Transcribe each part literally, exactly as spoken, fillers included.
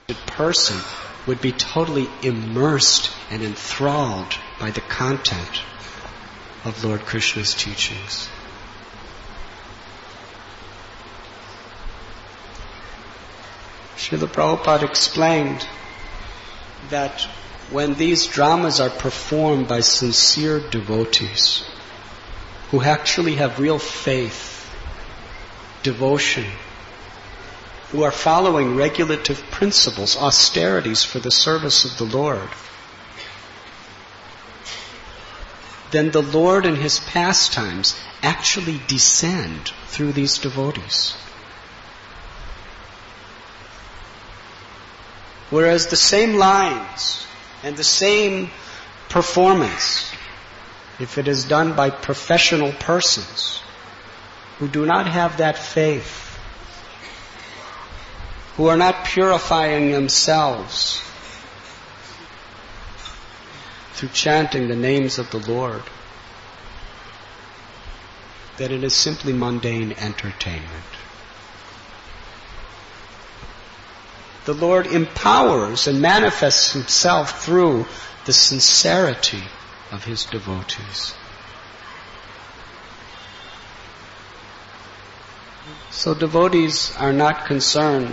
person would be totally immersed and enthralled by the content of Lord Krishna's teachings. Srila Prabhupada explained that when these dramas are performed by sincere devotees who actually have real faith, devotion, who are following regulative principles, austerities for the service of the Lord, then the Lord and His pastimes actually descend through these devotees. Whereas the same lines and the same performance, if it is done by professional persons who do not have that faith, who are not purifying themselves through chanting the names of the Lord, that it is simply mundane entertainment. The Lord empowers and manifests Himself through the sincerity of His devotees. So devotees are not concerned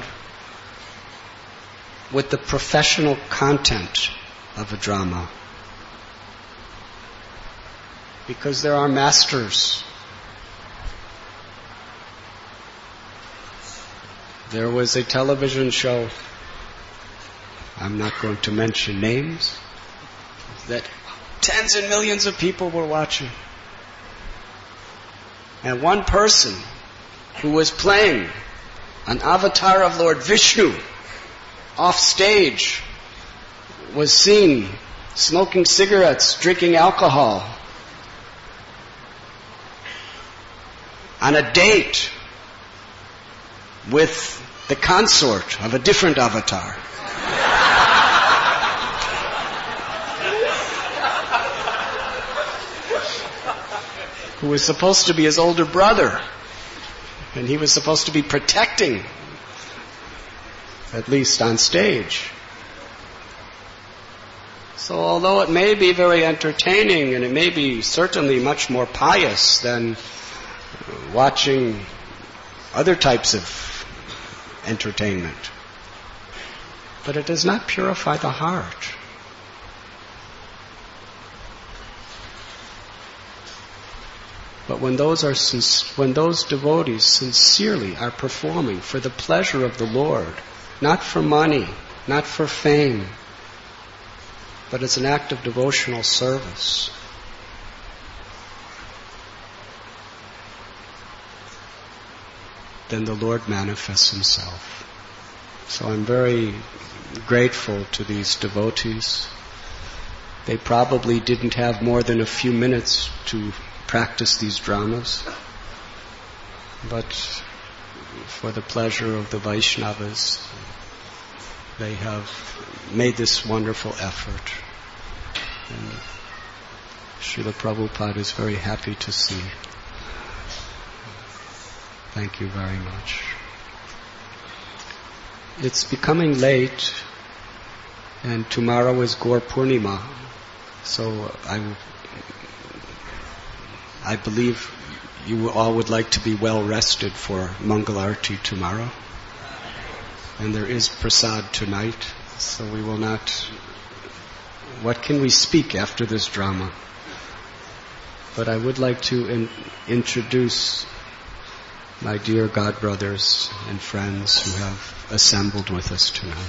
with the professional content of a drama, because there are masters. There was a television show, I'm not going to mention names, that tens and millions of people were watching. And one person who was playing an avatar of Lord Vishnu off stage was seen smoking cigarettes, drinking alcohol, on a date with the consort of a different avatar. Who was supposed to be his older brother, and he was supposed to be protecting, at least on stage. So although it may be very entertaining, and it may be certainly much more pious than watching other types of entertainment, but it does not purify the heart. But when those are when those devotees sincerely are performing for the pleasure of the Lord, not for money, not for fame, but as an act of devotional service, then the Lord manifests Himself. So I'm very grateful to these devotees. They probably didn't have more than a few minutes to practice these dramas, but for the pleasure of the Vaishnavas, they have made this wonderful effort. And Srila Prabhupada is very happy to see. Thank you very much. It's becoming late, and tomorrow is Gaur Purnima, so I, I believe you all would like to be well rested for Mangal Arati tomorrow. And there is prasad tonight, so we will not... What can we speak after this drama? But I would like to in, introduce my dear godbrothers and friends who have assembled with us tonight.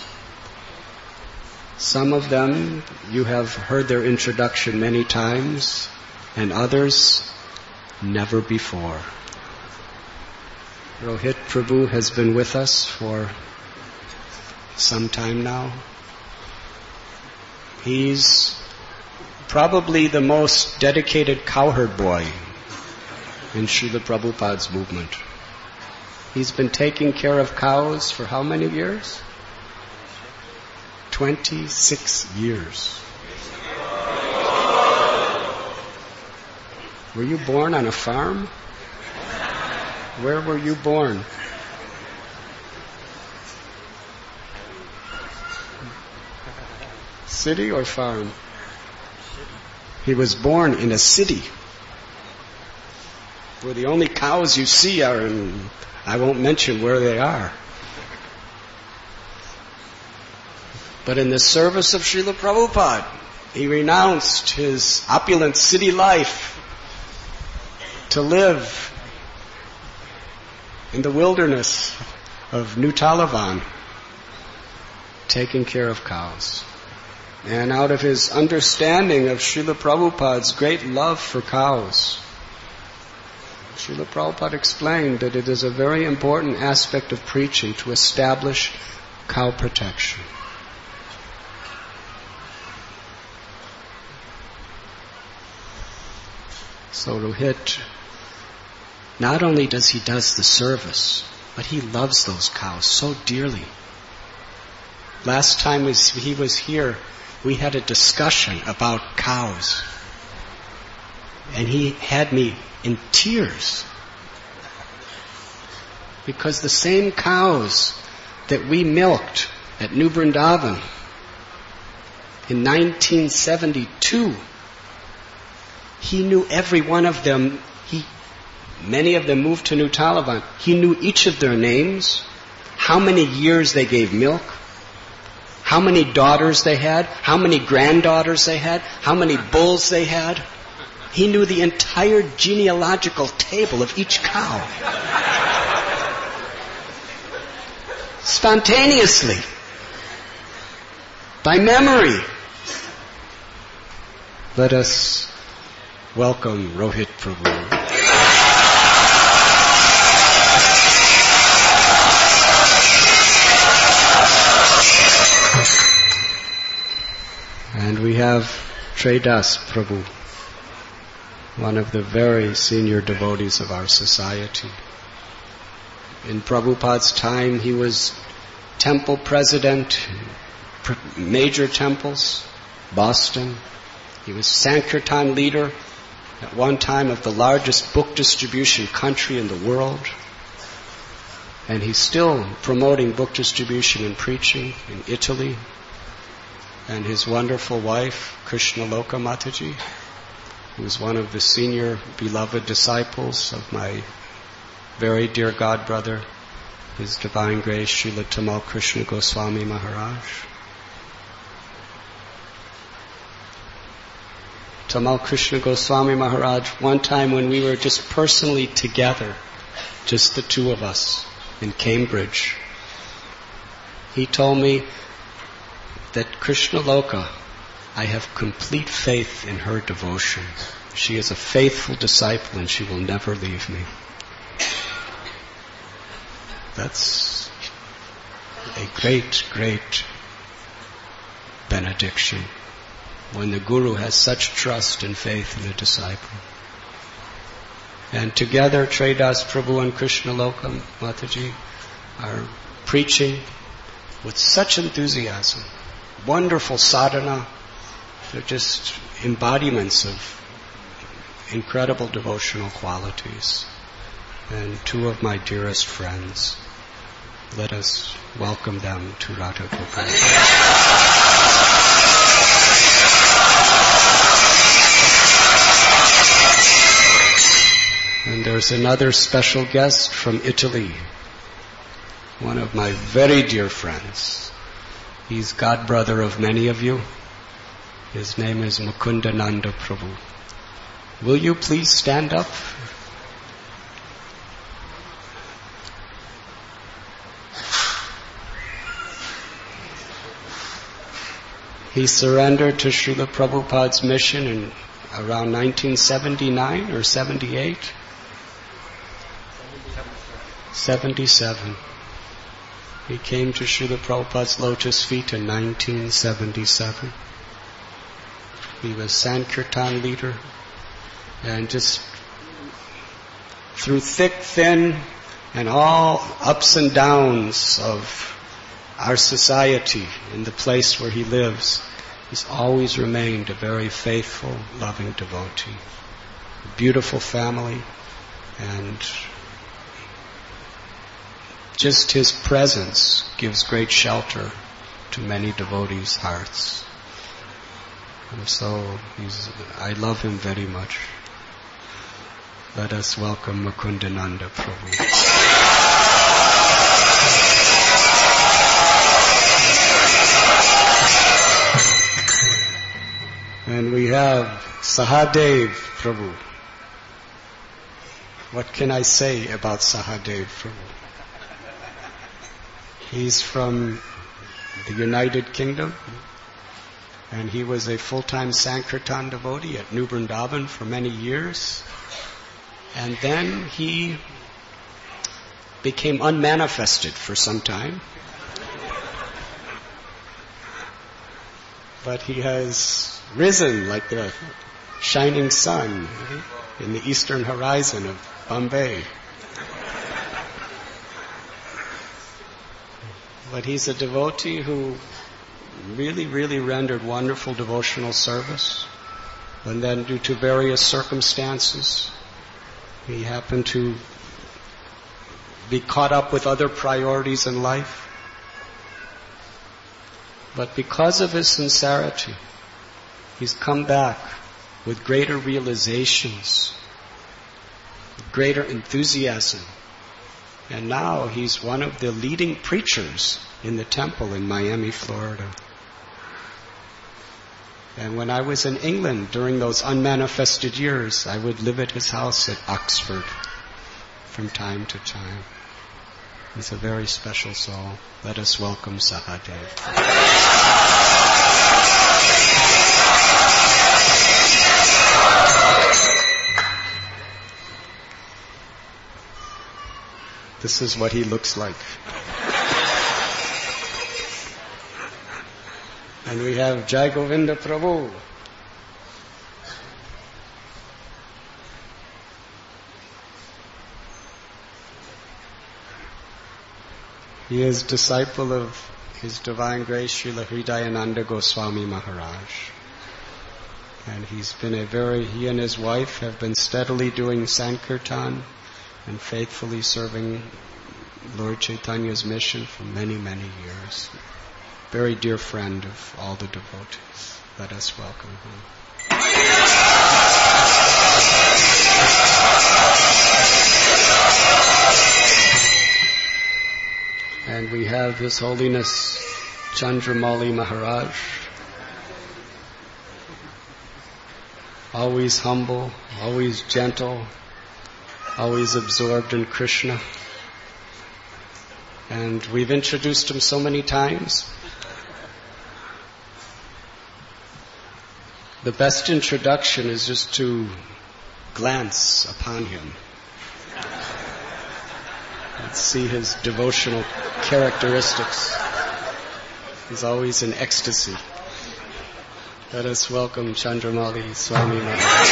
Some of them, you have heard their introduction many times, and others, never before. Rohit Prabhu has been with us for some time now. He's probably the most dedicated cowherd boy in Srila Prabhupada's movement. He's been taking care of cows for how many years? Twenty-six years. Were you born on a farm? Where were you born? City or farm? He was born in a city where the only cows you see are in, I won't mention where they are. But in the service of Srila Prabhupada, he renounced his opulent city life to live in the wilderness of New Talavan, taking care of cows. And out of his understanding of Srila Prabhupada's great love for cows, Srila Prabhupada explained that it is a very important aspect of preaching to establish cow protection. So Rohit, not only does he does the service, but he loves those cows so dearly. Last time he was here, we had a discussion about cows. And he had me in tears. Because the same cows that we milked at New Vrindavan in nineteen seventy-two, he knew every one of them. He, many of them moved to New Talavan. He knew each of their names, how many years they gave milk, how many daughters they had, how many granddaughters they had, how many bulls they had. He knew the entire genealogical table of each cow. Spontaneously. By memory. Let us welcome Rohit Prabhu. And we have Tredas Prabhu, one of the very senior devotees of our society. In Prabhupada's time, he was temple president, major temples, Boston. He was Sankirtan leader at one time of the largest book distribution country in the world. And he's still promoting book distribution and preaching in Italy. And his wonderful wife, Krishnaloka Mataji, who is one of the senior beloved disciples of my very dear godbrother, His Divine Grace Srila Tamal Krishna Goswami Maharaj. Tamal Krishna Goswami Maharaj, one time when we were just personally together, just the two of us in Cambridge, he told me that Krishnaloka, I have complete faith in her devotion. She is a faithful disciple and she will never leave me. That's a great, great benediction when the Guru has such trust and faith in a disciple. And together, Tredas Prabhu and Krishnaloka Mataji are preaching with such enthusiasm, wonderful sadhana. They're just embodiments of incredible devotional qualities. And two of my dearest friends. Let us welcome them to Radha Gopal. And there's another special guest from Italy, one of my very dear friends. He's godbrother of many of you. His name is Mukundananda Prabhu. Will you please stand up? He surrendered to Srila Prabhupada's mission in around nineteen seventy-nine or seventy-eight? seventy-seven. He came to Srila Prabhupada's lotus feet in nineteen seventy-seven. He was Sankirtan leader, and just through thick, thin, and all ups and downs of our society in the place where he lives, he's always remained a very faithful, loving devotee. A beautiful family, and just his presence gives great shelter to many devotees' hearts. And so he's, I love him very much. Let us welcome Mukundananda Prabhu. And we have Sahadev Prabhu. What can I say about Sahadev Prabhu? He's from the United Kingdom, and he was a full-time Sankirtan devotee at New Vrindavan for many years. And then he became unmanifested for some time. But he has risen like the shining sun in the eastern horizon of Bombay. But he's a devotee who really, really rendered wonderful devotional service. And then due to various circumstances, he happened to be caught up with other priorities in life. But because of his sincerity, he's come back with greater realizations, greater enthusiasm. And now he's one of the leading preachers in the temple in Miami, Florida. And when I was in England during those unmanifested years, I would live at his house at Oxford from time to time. He's a very special soul. Let us welcome Sahadev. This is what he looks like. And we have Jai Govinda Prabhu. He is disciple of His Divine Grace Srila Hridayananda Goswami Maharaj. And he's been a very, he and his wife have been steadily doing Sankirtan and faithfully serving Lord Chaitanya's mission for many, many years. Very dear friend of all the devotees. Let us welcome him. And we have His Holiness Chandramauli Maharaj, always humble, always gentle, always absorbed in Krishna. And we've introduced him so many times. The best introduction is just to glance upon him and see his devotional characteristics. He's always in ecstasy. Let us welcome Chandramauli Swami Maharaj.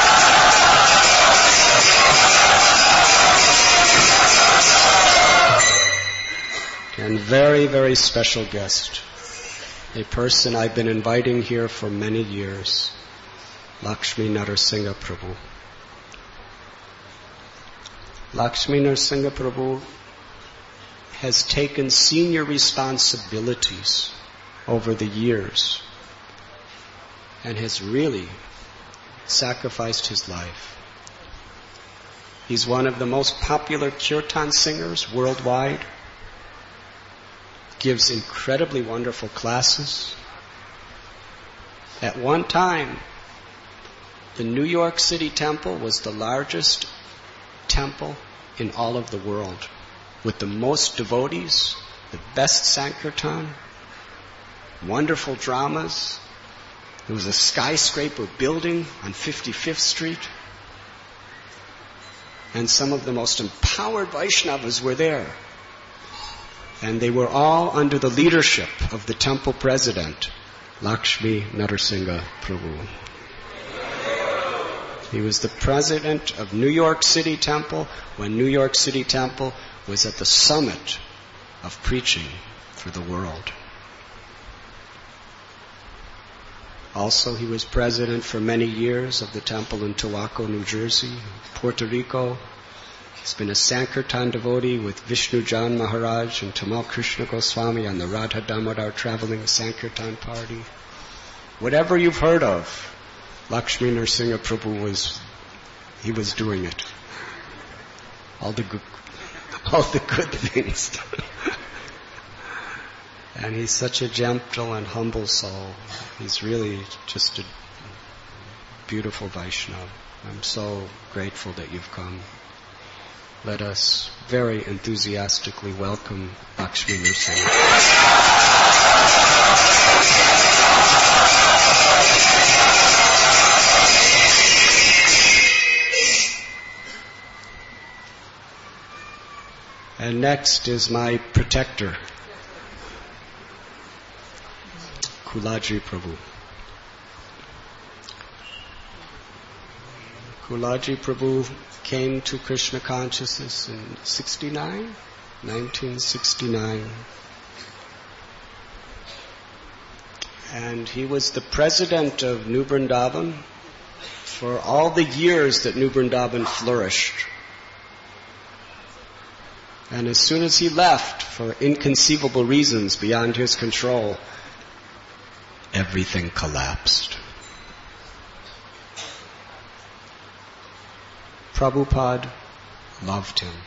And very, very special guest. A person I've been inviting here for many years. Lakshmi Narasimha Prabhu. Lakshmi Narasimha Prabhu has taken senior responsibilities over the years and has really sacrificed his life. He's one of the most popular kirtan singers worldwide, gives incredibly wonderful classes. At one time, the New York City temple was the largest temple in all of the world, with the most devotees, the best Sankirtan, wonderful dramas. There was a skyscraper building on fifty-fifth Street, and some of the most empowered Vaishnavas were there. And they were all under the leadership of the temple president, Lakshmi Narasimha Prabhu. He was the president of New York City Temple when New York City Temple was at the summit of preaching for the world. Also, he was president for many years of the temple in Tulaco, New Jersey, Puerto Rico. He's been a Sankirtan devotee with Vishnu Jan Maharaj and Tamal Krishna Goswami on the Radha Damodar traveling Sankirtan party. Whatever you've heard of, Lakshmi Narasimha Prabhu was, he was doing it. All the good, all the good things. And he's such a gentle and humble soul. He's really just a beautiful Vaishnava. I'm so grateful that you've come. Let us very enthusiastically welcome Lakshmi Narasimha. And next is my protector, Kulaji Prabhu. Kulaji Prabhu came to Krishna consciousness in sixty-nine, nineteen sixty-nine. And he was the president of New Vrindavan for all the years that New Vrindavan flourished. And as soon as he left, for inconceivable reasons beyond his control, everything collapsed. Prabhupada loved him.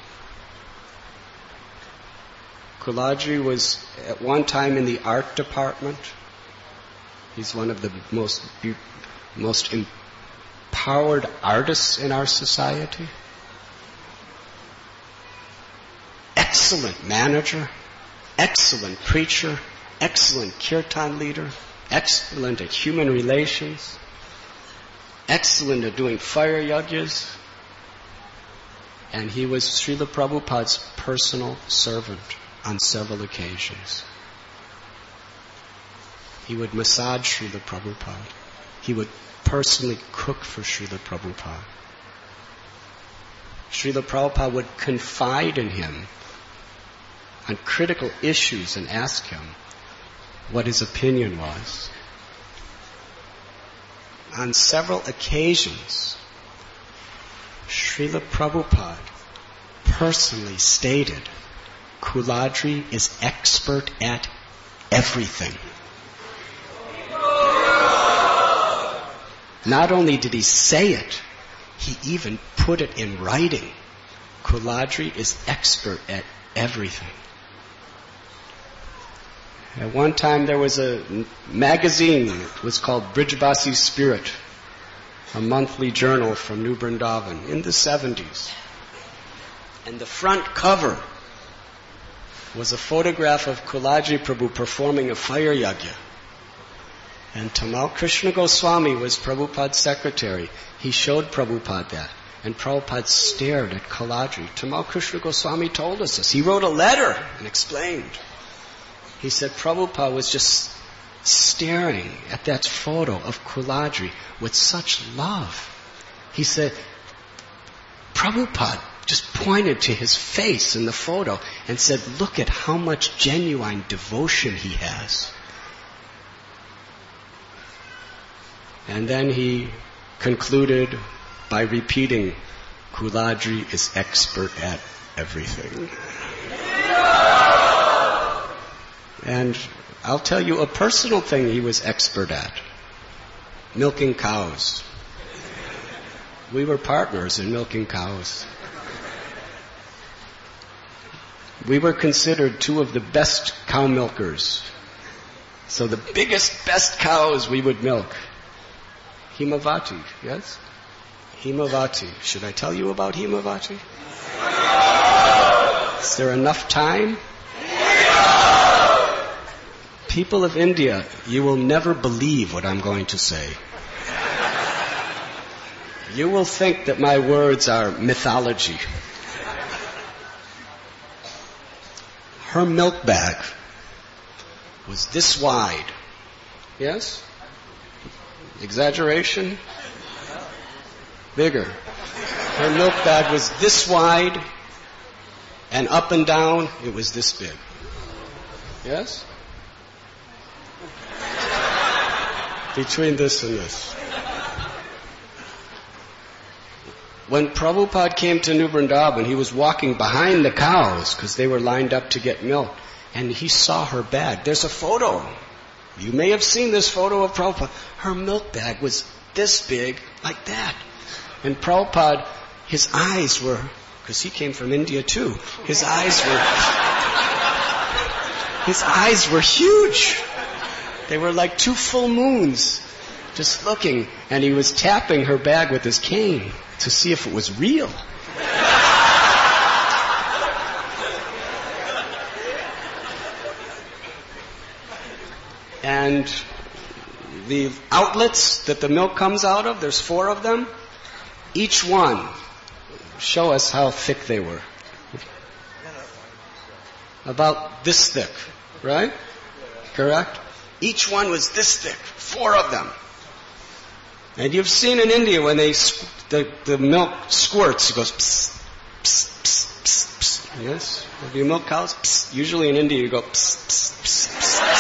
Kulaji was at one time in the art department. He's one of the most be- most empowered artists in our society. Excellent manager, excellent preacher, excellent kirtan leader, excellent at human relations, excellent at doing fire yajnas. And he was Srila Prabhupada's personal servant on several occasions. He would massage Srila Prabhupada. He would personally cook for Srila Prabhupada. Srila Prabhupada would confide in him on critical issues and ask him what his opinion was. On several occasions, Srila Prabhupada personally stated, Kulaji is expert at everything. Not only did he say it, he even put it in writing. Kulaji is expert at everything. At one time there was a magazine, it was called Brijvasi Spirit, a monthly journal from New Vrindavan in the seventies. And the front cover was a photograph of Kulaji Prabhu performing a fire yajna. And Tamal Krishna Goswami was Prabhupada's secretary. He showed Prabhupada that. And Prabhupada stared at Kulaji. Tamal Krishna Goswami told us this. He wrote a letter and explained. He said Prabhupada was just staring at that photo of Kulaji with such love. He said, Prabhupada just pointed to his face in the photo and said, look at how much genuine devotion he has. And then he concluded by repeating, Kulaji is expert at everything. And I'll tell you a personal thing he was expert at. Milking cows. We were partners in milking cows. We were considered two of the best cow milkers. So the biggest, best cows we would milk. Himavati, yes? Himavati. Should I tell you about Himavati? Is there enough time? People of India, you will never believe what I'm going to say. You will think that my words are mythology. Her milk bag was this wide. Yes? Exaggeration? Bigger. Her milk bag was this wide, and up and down, it was this big. Yes? Between this and this. When Prabhupada came to New Vrindavan, he was walking behind the cows because they were lined up to get milk. And he saw her bag. There's a photo. You may have seen this photo of Prabhupada. Her milk bag was this big, like that. And Prabhupada, his eyes were, because he came from India too, his eyes were, his eyes were huge. They were like two full moons, just looking. And he was tapping her bag with his cane to see if it was real. And the outlets that the milk comes out of, there's four of them. Each one, show us how thick they were. About this thick, right? Correct? Each one was this thick, four of them. And you've seen in India when they the, the milk squirts, it goes psst, psst, psst, psst, psst. Yes? Have you milk cows? Psst. Usually in India you go psst, psst, psst, psst.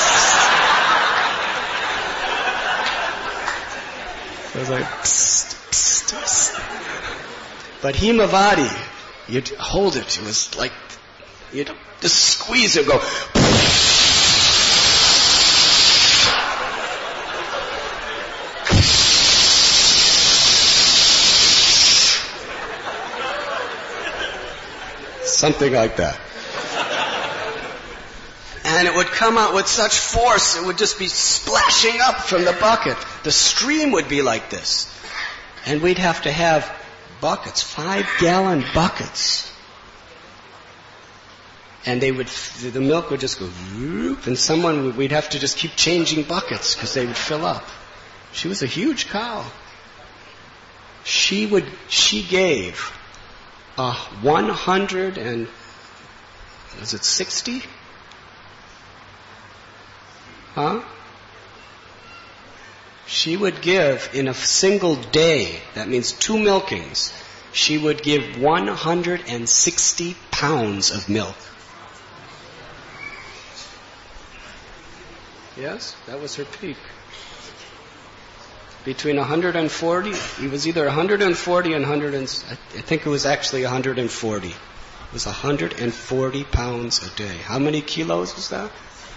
So it's like psst, psst, psst. But Himavati, you'd hold it, it was like, you'd just squeeze it, go something like that. And it would come out with such force, it would just be splashing up from the bucket. The stream would be like this. And we'd have to have buckets, five-gallon buckets. And they would, the milk would just go, whoop, and someone, would, we'd have to just keep changing buckets because they would fill up. She was a huge cow. She would, she gave uh, one hundred and, was it sixty? Huh? She would give in a single day, that means two milkings, she would give one hundred sixty pounds of milk. Yes, that was her peak. Between one hundred forty, it was either one hundred forty and one hundred, and, I think it was actually one hundred forty. It was one hundred forty pounds a day. How many kilos was that?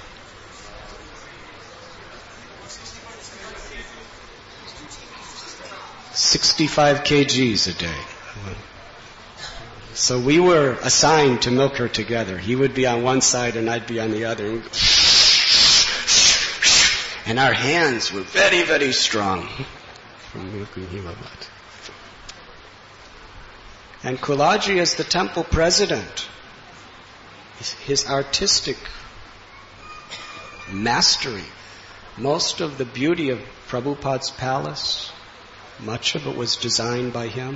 sixty-five kilograms a day. So we were assigned to milk her together. He would be on one side and I'd be on the other. And our hands were very, very strong from milking Himavati. And Kulaji is the temple president. His artistic mastery, most of the beauty of Prabhupada's palace, much of it was designed by him.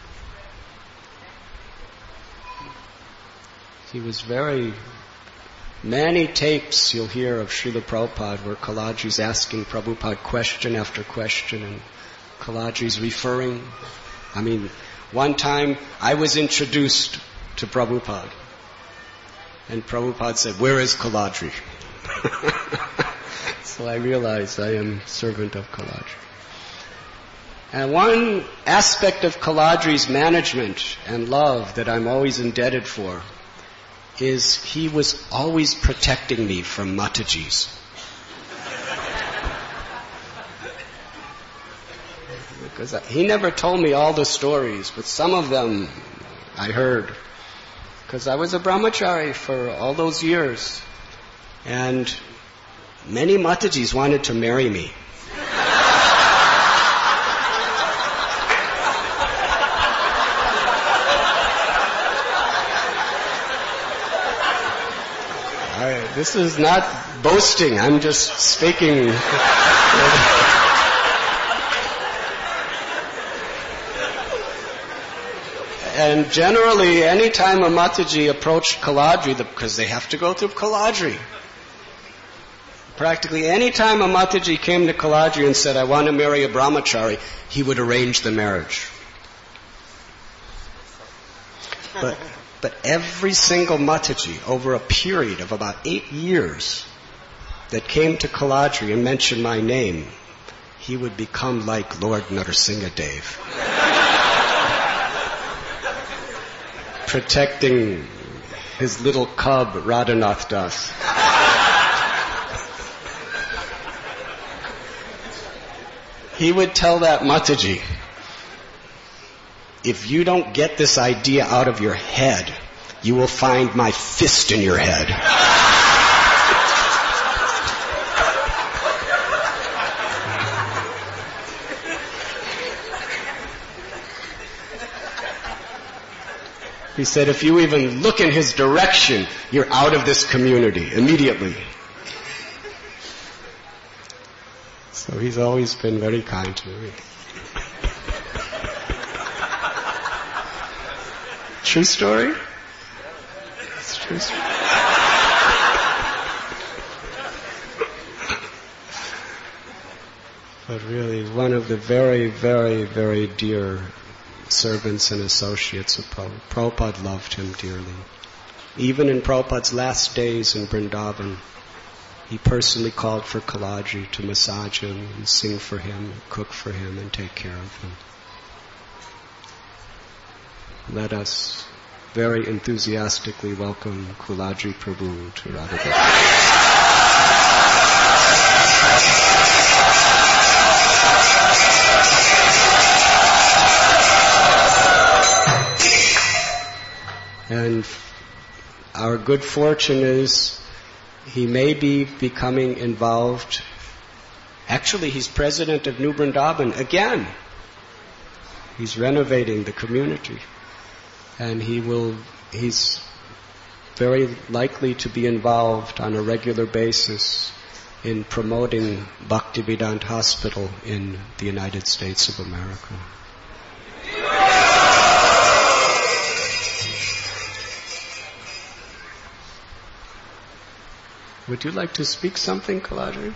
He was very... Many tapes you'll hear of Srila Prabhupada where Kalaji's asking Prabhupada question after question and Kalaji's referring. I mean, one time I was introduced to Prabhupada and Prabhupada said, "Where is Kalaji?" So I realized I am servant of Kalaji. And one aspect of Kalaji's management and love that I'm always indebted for is he was always protecting me from Matajis. Because he never told me all the stories, but some of them I heard. Because I was a brahmachari for all those years. And many Matajis wanted to marry me. I, this is not boasting, I'm just speaking. And generally, any time a Mataji approached Kalaji, because they have to go through Kalaji, practically any time a Mataji came to Kalaji and said, "I want to marry a brahmachari," he would arrange the marriage. But But every single Mataji, over a period of about eight years, that came to Kalaji and mentioned my name, he would become like Lord Narasimha Dev. Protecting his little cub, Radhanath Das. he would tell that Mataji, if you don't get this idea out of your head, you will find my fist in your head. He said, if you even look in his direction, you're out of this community immediately. So he's always been very kind to me. True story? It's true story. But really, one of the very, very, very dear servants and associates of Prabhupada. Prabhupada loved him dearly. Even in Prabhupada's last days in Vrindavan, he personally called for Kalaji to massage him and sing for him, cook for him, and take care of him. Let us very enthusiastically welcome Kulaji Prabhu to Radha. And our good fortune is he may be becoming involved. Actually, he's president of New Vrindavan again. He's renovating the community. And he will, he's very likely to be involved on a regular basis in promoting Bhaktivedanta Hospital in the United States of America. Would you like to speak something, Kalaji?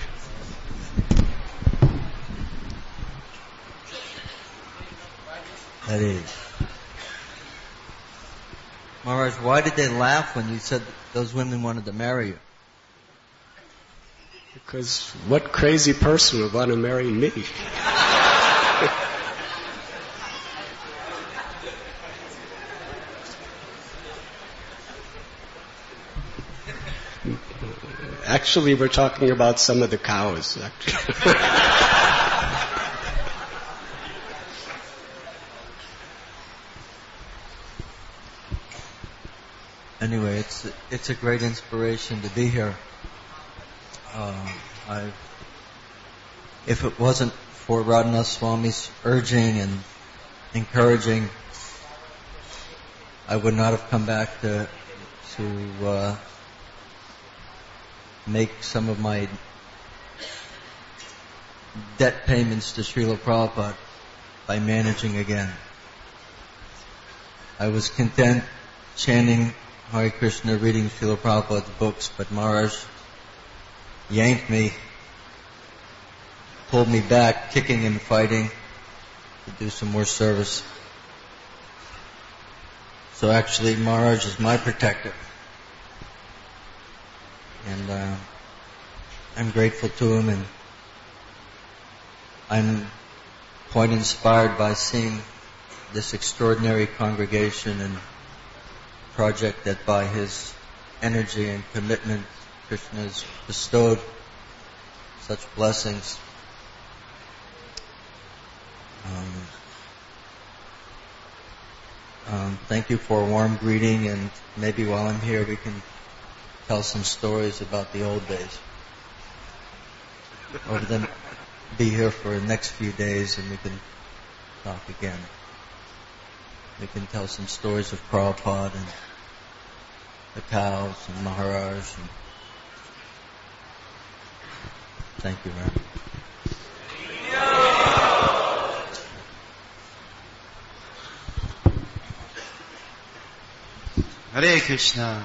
That is. Maharaj, why did they laugh when you said those women wanted to marry you? Because what crazy person would want to marry me? Actually, we're talking about some of the cows. Anyway, it's it's a great inspiration to be here. Uh, I, if it wasn't for Radhanath Swami's urging and encouraging, I would not have come back to to. Uh, make some of my debt payments to Srila Prabhupada by managing again. I was content chanting Hare Krishna, reading Srila Prabhupada's books, but Maharaj yanked me, pulled me back, kicking and fighting to do some more service. So actually Maharaj is my protector. And uh, I'm grateful to him, and I'm quite inspired by seeing this extraordinary congregation and project that by his energy and commitment Krishna has bestowed such blessings. Um, um, thank you for a warm greeting, and maybe while I'm here we can tell some stories about the old days. Or then be here for the next few days and we can talk again. We can tell some stories of Prabhupada and the cows and Maharaj. And thank you, Ram. Hare Krishna.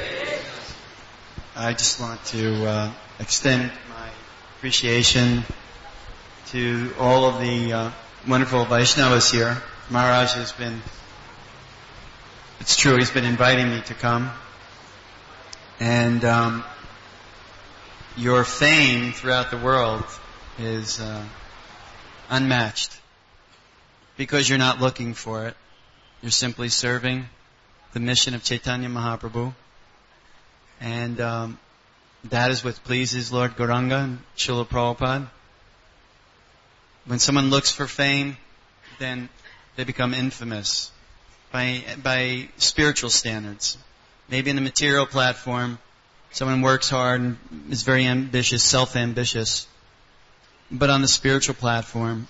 I just want to uh, extend my appreciation to all of the uh, wonderful Vaishnavas here. Maharaj has been, it's true, he's been inviting me to come. And um, your fame throughout the world is uh, unmatched because you're not looking for it. You're simply serving the mission of Chaitanya Mahaprabhu. And um, that is what pleases Lord Gauranga and Srila Prabhupada. when someone looks for fame, then they become infamous by by spiritual standards. Maybe in the material platform, someone works hard and is very ambitious, self-ambitious. But on the spiritual platform,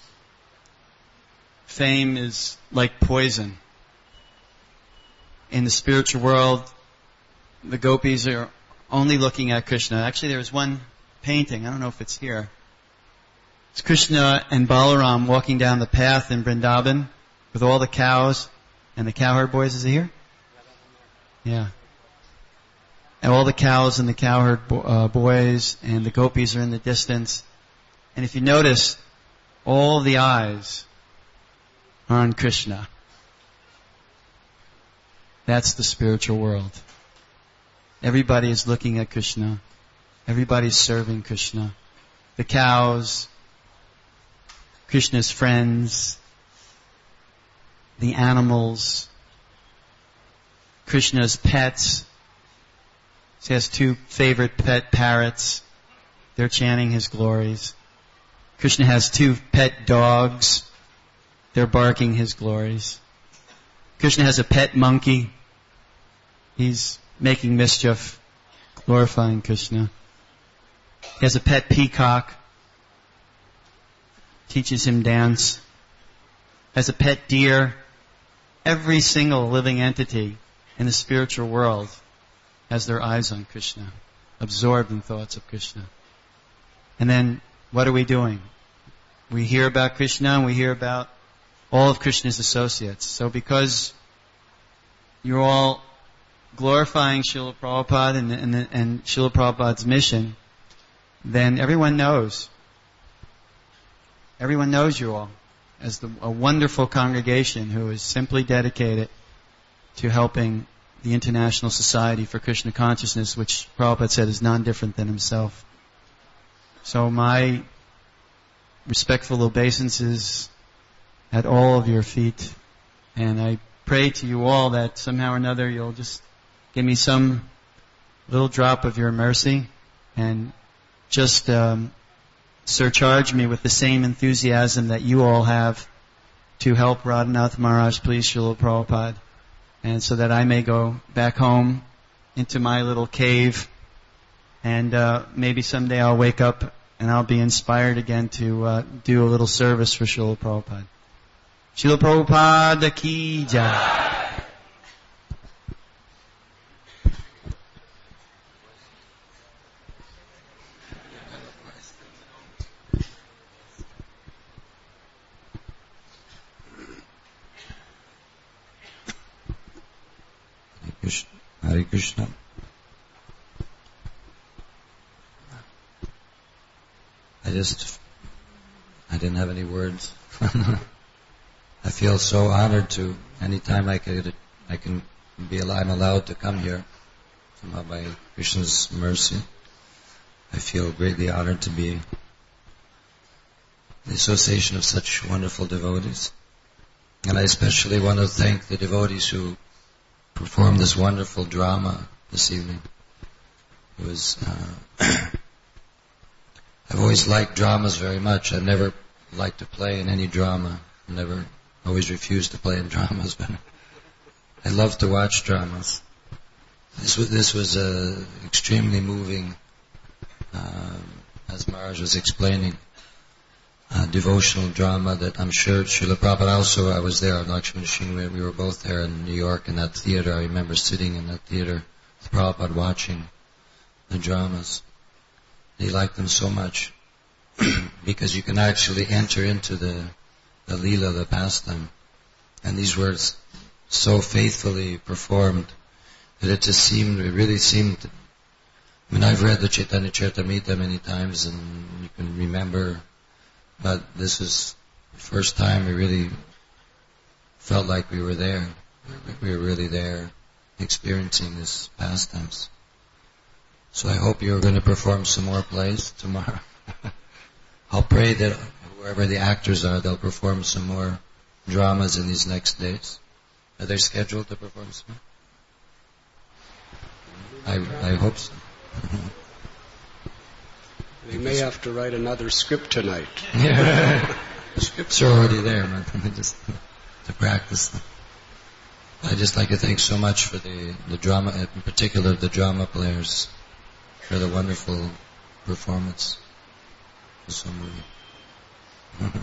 fame is like poison. In the spiritual world, the gopis are only looking at Krishna. Actually, there's one painting, I don't know if it's here. It's Krishna and Balaram walking down the path in Vrindavan with all the cows and the cowherd boys. Is it here? Yeah. And all the cows and the cowherd bo- uh, boys and the gopis are in the distance. And if you notice, all the eyes are on Krishna. That's the spiritual world. Everybody is looking at Krishna. Everybody's serving Krishna. The cows, Krishna's friends, the animals, Krishna's pets. He has two favorite pet parrots. They're chanting his glories. Krishna has two pet dogs. They're barking his glories. Krishna has a pet monkey. He's making mischief, glorifying Krishna. He has a pet peacock. Teaches him dance. Has a pet deer. Every single living entity in the spiritual world has their eyes on Krishna, absorbed in thoughts of Krishna. And then, what are we doing? We hear about Krishna and we hear about all of Krishna's associates. So because you're all glorifying Srila Prabhupada and, and, and Srila Prabhupada's mission, then everyone knows. Everyone knows you all as the, a wonderful congregation who is simply dedicated to helping the International Society for Krishna Consciousness, which Prabhupada said is non-different than himself. So my respectful obeisances at all of your feet, and I pray to you all that somehow or another you'll just give me some little drop of your mercy and just um, surcharge me with the same enthusiasm that you all have to help Radhanath Maharaj please Srila Prabhupada, and so that I may go back home into my little cave, and uh, maybe someday I'll wake up and I'll be inspired again to uh, do a little service for Srila Prabhupada. Srila Prabhupada ki jai. Hare Krishna. I just, I didn't have any words. I feel so honored to, anytime I could, I can be allowed, I'm allowed to come here, somehow by Krishna's mercy. I feel greatly honored to be in the association of such wonderful devotees. And I especially want to thank the devotees who performed this wonderful drama this evening. It was, uh, I've always liked dramas very much. I've never liked to play in any drama. I've never, always refused to play in dramas, but I love to watch dramas. This was, this was uh, extremely moving, um, as Maharaj was explaining, a devotional drama that I'm sure Srila Prabhupada also, I was there, Lakshman Shin, we were both there in New York in that theater. I remember sitting in that theater with Prabhupada watching the dramas. He liked them so much because you can actually enter into the, the Leela, the pastime. And these were so faithfully performed that it just seemed, it really seemed, I mean, I've read the Chaitanya Charitamrita many times and you can remember, but this was the first time we really felt like we were there. We were really there experiencing this pastimes. So I hope you're going to perform some more plays tomorrow. I'll pray that wherever the actors are, they'll perform some more dramas in these next days. Are they scheduled to perform some? I, I hope so. They may have to write another script tonight. The scripts are already there, man. Just to practice them. I'd just like to thank so much for the, the drama, in particular the drama players, for the wonderful performance. It was so moving.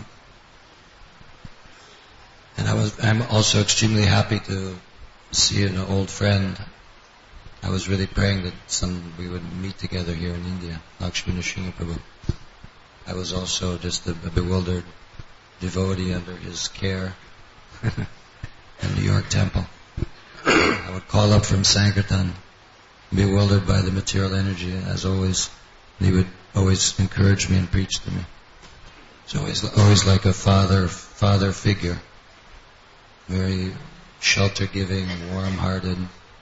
And I was, I'm also extremely happy to see an old friend. I was really praying that some we would meet together here in India, Lakshmi Nrsimha Prabhu. I was also just a, a bewildered devotee under his care in New York Temple. I would call up from Sankirtan, bewildered by the material energy, as always. He would always encourage me and preach to me. So always, always like a father, father figure, very shelter-giving, warm-hearted.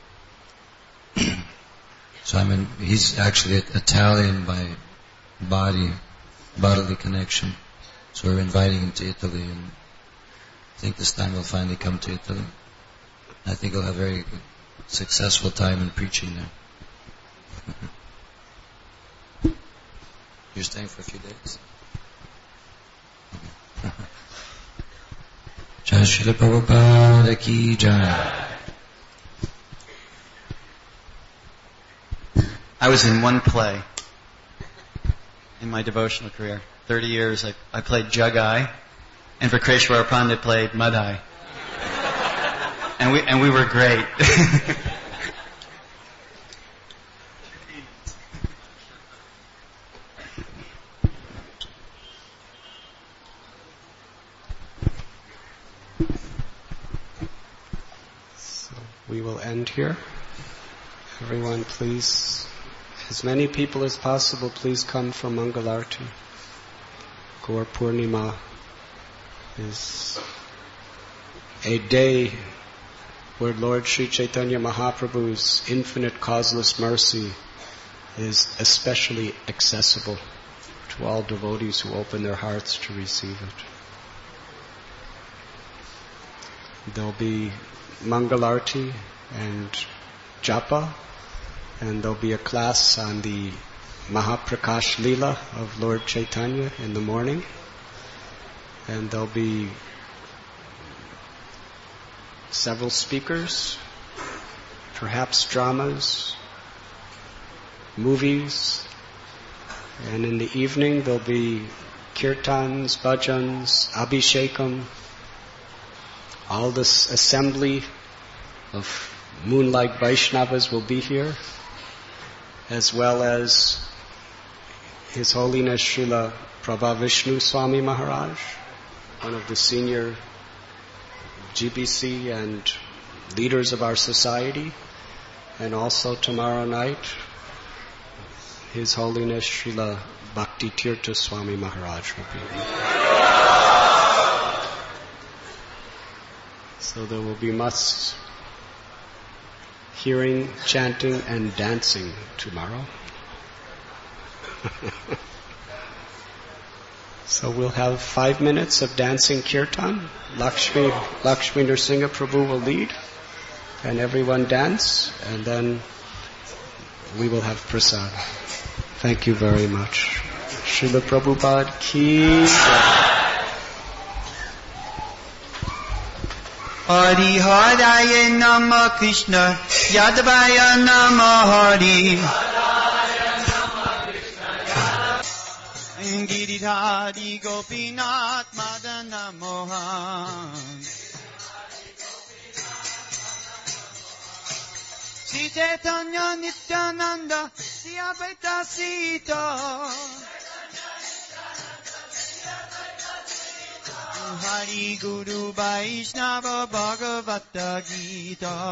So I'm in, he's actually Italian by body, bodily connection. So we're inviting him to Italy, and I think this time he'll finally come to Italy. I think he'll have a very successful time in preaching there. You're staying for a few days? Jai Srila Prabhupada Ki Jai. I was in one play in my devotional career. Thirty years I, I played Jagai, and for Kreshwar Pandit played Madhai. And we and we were great. So we will end here. Everyone, please, as many people as possible, please come for Mangalarti. Gaur Purnima is a day where Lord Sri Chaitanya Mahaprabhu's infinite causeless mercy is especially accessible to all devotees who open their hearts to receive it. There'll be Mangalarti and Japa, and there'll be a class on the Mahaprakash Leela of Lord Chaitanya in the morning, and there'll be several speakers, perhaps dramas, movies, and in the evening there'll be kirtans, bhajans, abhishekam. All this assembly of moonlight Vaishnavas will be here, as well as His Holiness Srila Prabha Vishnu Swami Maharaj, one of the senior G B C and leaders of our society, and also tomorrow night His Holiness Srila Bhakti Tirtha Swami Maharaj will be here. So there will be much hearing, chanting, and dancing tomorrow. So we'll have five minutes of dancing kirtan. Lakshmi, Lakshmi Nrsimha Prabhu will lead, and everyone dance, and then we will have prasad. Thank you very much. Srila Prabhupada Ki Jai. Hari Haraya Nama Krishna Yadavaya Nama Hari Giridhari Gopinath Madana Mohan Sri Chaitanya Nityananda Sri Advaita Sita Hari Guru Vaishnava Bhagavata Gita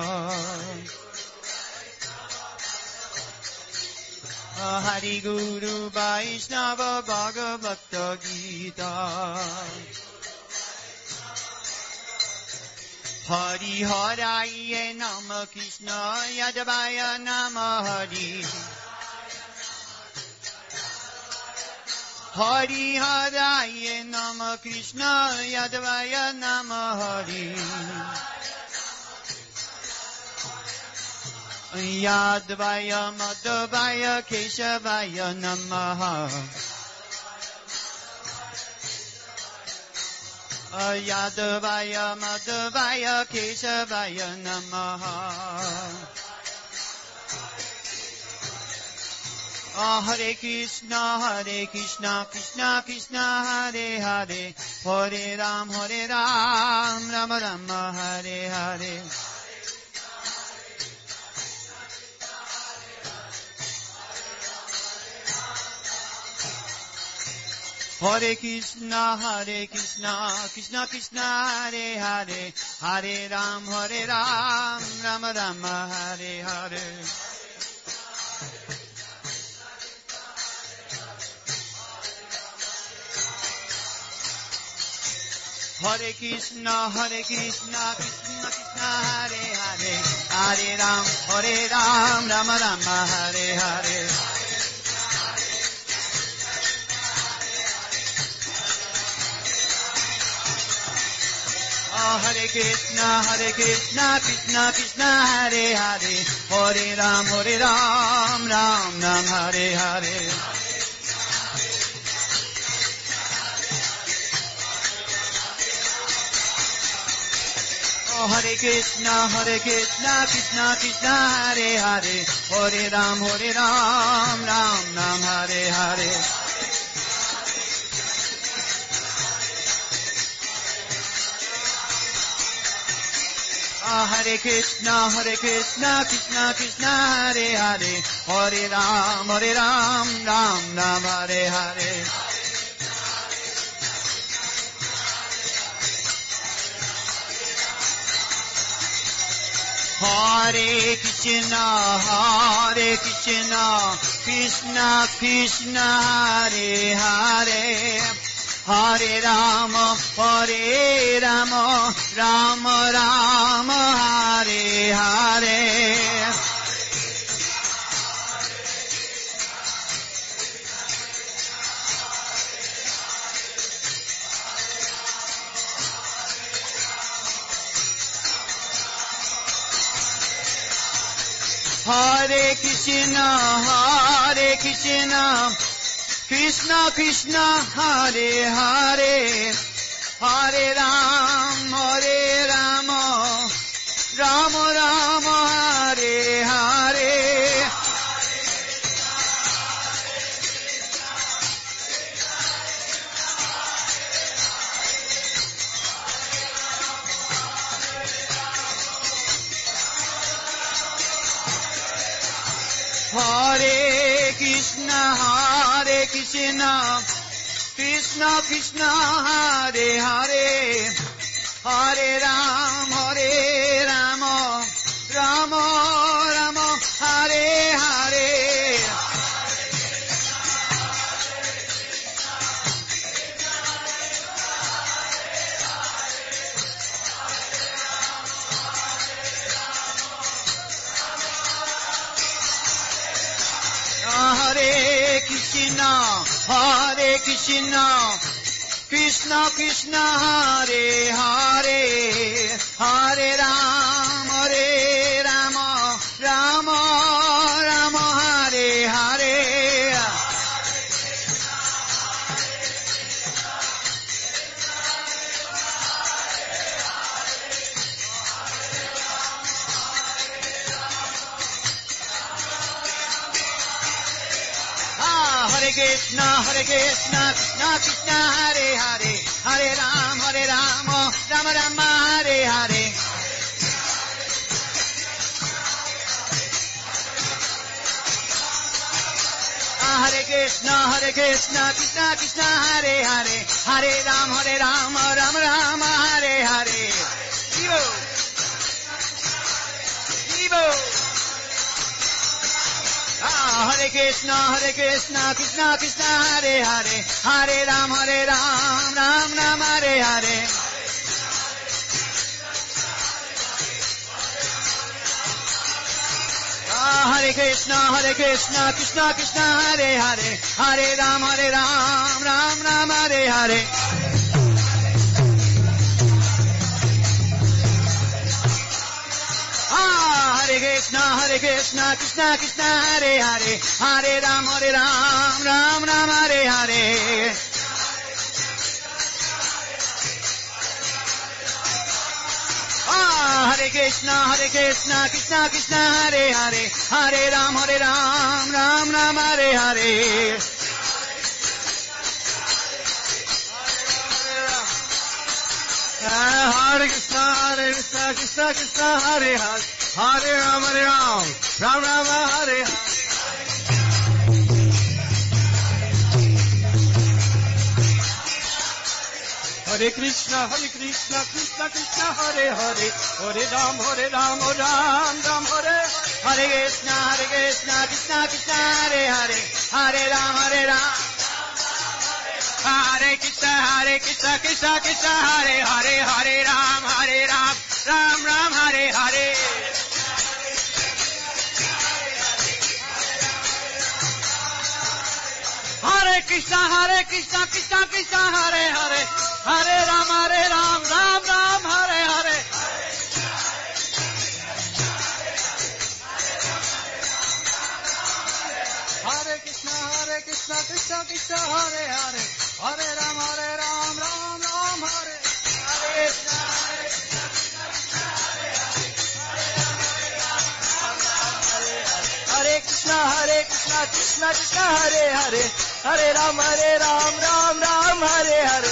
Hari Guru Vaishnava Bhagavata Gita Hari Haraya Nama Krishna Yadavaya Nama Hari Hari Haraya Nama Krishna Yadavaya Nama Hari Yadavaya Madhavaya Keshavaya Namaha Yadavaya Madhavaya Keshavaya Namaha. Hare Krishna, Hare Krishna, Krishna Krishna, Hare Hare, Hare Ram, Hare Ram, Rama Rama, Hare Hare. Hare Krishna, Hare Krishna, Krishna Krishna, Hare Hare, Hare Ram, Hare Ram, Rama Rama, Hare Hare. Hare Krishna, Hare Krishna, Krishna Krishna, Hare Hare, Hare Ram, Hare Ram, Rama Rama, Hare Hare. Oh, Hare Krishna, Hare Krishna, Krishna Krishna, Hare Hare, Hare Ram, Hare Ram, Ram Ram, Hare Hare. Oh, Hare Krishna, Hare Krishna, Krishna Krishna, Hare Hare, Hare Ram, Hare Ram, Ram Ram, Hare Hare. Oh, Hare Krishna, Hare Krishna, Krishna Krishna, Hare Hare, Hare Ram, Hare Ram, Ram Ram, Hare Hare. Hare Krishna, Hare Krishna, Krishna Krishna, Hare Hare, Hare Rama, Hare Rama, Rama Rama, Hare Hare. Hare Krishna, Hare Krishna, Krishna Krishna, Hare Hare, Hare Ram, Hare Rama, Rama Rama, Hare Hare. Hare Krishna, Hare Krishna, Krishna Krishna, Hare Hare, Hare Ram, Hare Rama, Rama Rama, Hare Hare. Hare Krishna, Hare Krishna, Krishna Krishna, Hare Hare, Hare Ram, Hare Rama, Rama Rama, Hare Hare. Hare Krishna, Hare Krishna, Krishna Krishna, Hare Hare, Hare Ram, Hare Rama, Rama Rama, Hare Hare. Hare Krishna, Hare Krishna, Krishna Krishna, Hare Hare, Hare Ram, Hare Rama, Rama Rama, Hare Hare. Shivo, Shivo. Hare Krishna, Hare Krishna, Krishna Krishna, Hare Hare, Hare Ram, Hare Ram, Ram Ram, Hare Hare. Hare Krishna, Hare Krishna, Krishna Krishna, Hare Hare, Hare Ram, Hare Ram, Ram Ram, Hare Hare. Hare Krishna, Hare Krishna, Krishna Krishna, Hare Hare, Hare Ram, Hare Ram, Ram Ram, Hare Hare. Hare Krishna, Hare Krishna, Krishna Krishna, Hare Hare, Hare Ram, Hare Ram, Ram Ram, Hare Hare. Hare Krishna, Hare Krishna, Krishna Krishna, Hare Hare, Hare Ram, Hare Ram, Ram Ram, Hare Hare. Hare Krishna, Hare Krishna, Krishna Krishna, Hare Hare, Hare Ram, Hare Ram, Ram Ram, Hare Hare Krishna, Hare Krishna, Krishna Krishna, Hare Hare, Hare Ram, Hare Ram. Hare Krishna, Hare Krishna, Krishna Krishna, Hare Hare, Hare Ram, Hare Ram, Ram Ram, Hare Hare. Hare Krishna, Hare Krishna, Krishna Krishna, Hare Hare, Hare Ram, Hare Ram, Ram Ram, Hare Hare. Hare Krishna, Hare Krishna, Krishna Krishna, Hare Hare, Hare Ram, Hare Ram, Ram Ram, Hare Hare. Krishna, Hare Krishna, Krishna Krishna, Hare Hare, Hare Ram, Hare Ram, Ram Ram, Hare Hare. Hare Krishna, Hare Krishna, Krishna Krishna, Hare Hare, Hare Ram, Hare Ram, Ram Ram, Hare Hare.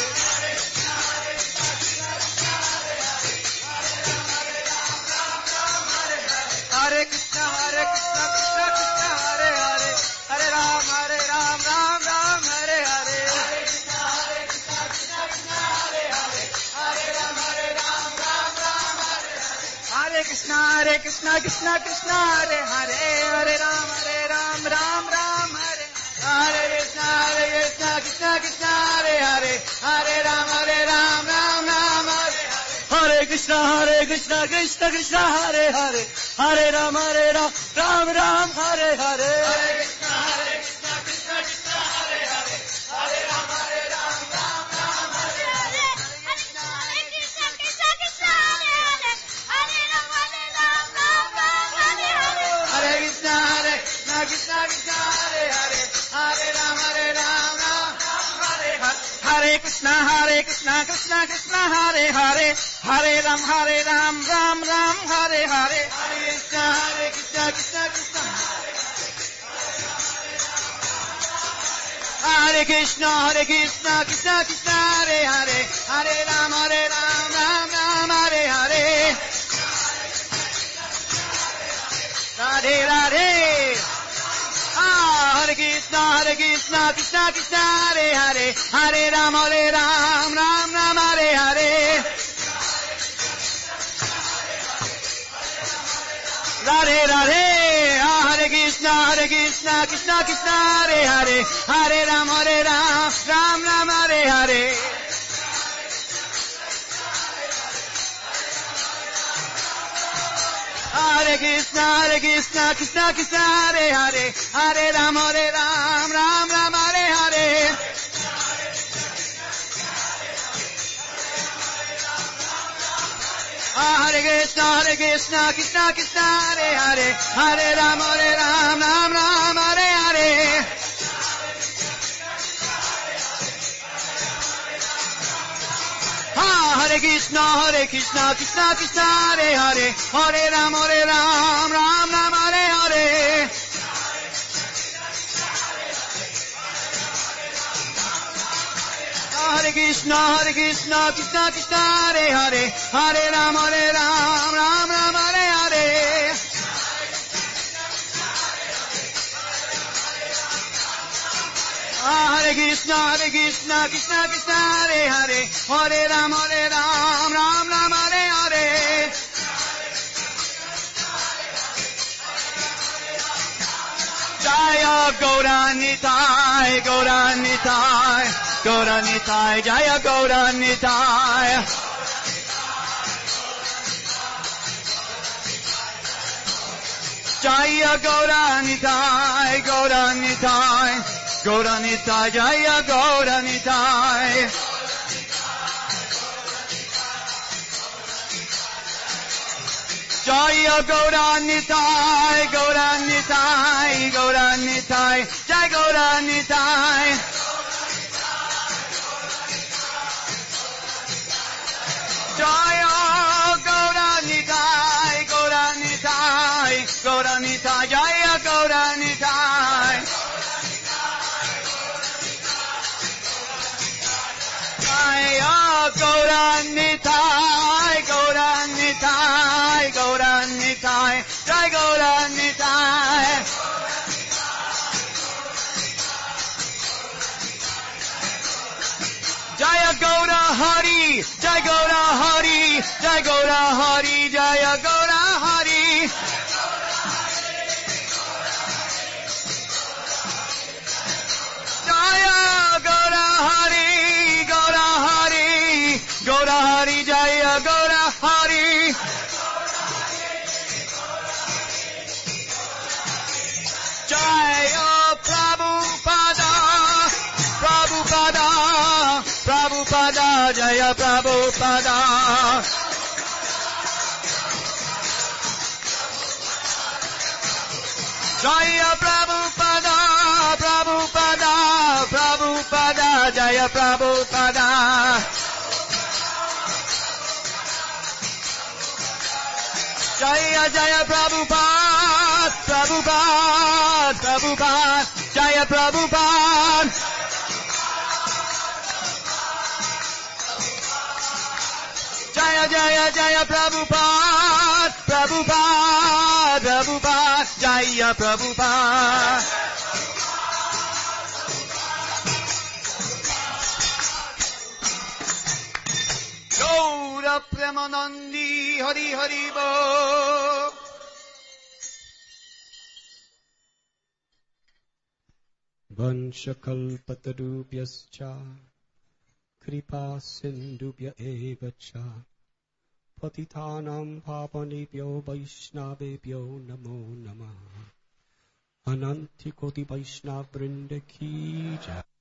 Hare Krishna, Hare Krishna, Krishna Krishna, Hare Hare, Hare Ram, Hare Ram, Ram Ram, Hare Hare. Hare Krishna, Hare Krishna, Krishna Krishna, Hare Hare, Hare Ram, Hare Ram, Ram Ram, Hare Hare. Hare Krishna, Hare Krishna, Krishna Krishna, Hare Hare, Hare Ram, Hare Ram, Ram Ram, Hare Hare. Krishna, Hare Krishna, Krishna Krishna, Hare Hare, Hare Ram, Hare Ram, Ram Ram, Hare Hare. Hare Krishna, Hare Krishna, Krishna Krishna, Hare Hare, Hare Ram, Hare Ram, Ram Ram, Hare Hare. Hare Krishna, Hare Krishna, Krishna Krishna, Hare Hare, Hare Ram, Hare Ram, Ram Ram, Hare Hare. Hare Krishna, Hare Krishna, Krishna Krishna, Hare Hare, Hare Ram, Hare Ram, Ram Ram, Hare Hare. Hare Krishna, Hare Krishna, Krishna Krishna, Hare Hare, Hare Ram, Hare Ram, Ram Ram, Hare Hare. Hare Krishna, Hare Krishna, Krishna Krishna, Hare Hare, Hare Ram, Hare Ram, Ram Ram, Hare Hare. Hare Krishna, Hare Krishna, Krishna Krishna, Hare Krishna, Hare Krishna, Krishna Krishna, Hare Hare, Hare Ram, Hare Ram, Ram Ram, Hare Hare. Radhe Radhe. Ah, Hare Krishna, Hare Krishna, Krishna Krishna, Hare Hare, Hare Ram, Hare Ram, Ram Ram, Hare Hare. Radhe Radhe. Ah, Hare Krishna, Hare Krishna, Krishna Krishna, Hare Hare, Hare Ram, Hare Ram, Ram Ram, Hare Hare. Hare Krishna, Hare Krishna, Krishna Krishna, Hare Hare, Hare Ram, Hare Ram, Ram Ram, Hare Hare. Hare Krishna, Hare Krishna, Krishna Krishna, Hare Hare, Hare Ram, Hare Ram, Ram Ram, Hare Hare. Hare Krishna, Hare Krishna, Krishna Krishna, Hare Hare, Hare Ram, Hare Ram, Ram Ram, Hare Hare. Hare Krishna, Hare Krishna, Krishna Krishna, Hare Hare, Hare Ram, Hare Ram, Ram Ram, Hare Hare. Hare Krishna, Hare Krishna, Krishna Krishna, Hare Hare, Hare Ram, Hare Ram, Ram Ram, Hare Hare. Jaya Gauranitai, Gauranitai, Gauranitai, Jaya Gauranitai. Jaya Gauranitai, Gauranitai, Gauranitai, Jaya Gauranitai. Jaya Gauranitai, Gauranitai, Gauranitai, Jai Gauranitai. Jaya Gauranitai, Hari, Jai Gaura Hari, Jai Gaura Hari, Jaya Gaura Hari. Jaya Gaura Hari, Gaura Hari, Gaura Hari, Jaya Gaura Hari. Jaya Prabhupada, Prabhupada, Prabhupada, Jaya Prabhupada. Jaya Prabhupada, Prabhupada, Prabhupada, Jaya Prabhupada. Jaya Jaya Prabhupada, Prabhupada, Prabhupada, Jaya Prabhupada. Jaya Jaya Jaya Prabhupada, Prabhupada, Prabhupada, Jaya Prabhupada. Gaura Premanandi Hari Hari Bo. Vanshakalpatarubhyascha kripa sindubhya eva cha patitanam pavanebhyo vaishnavebhyo namo namah. Ananti koti vaishnav vrinda ki jai.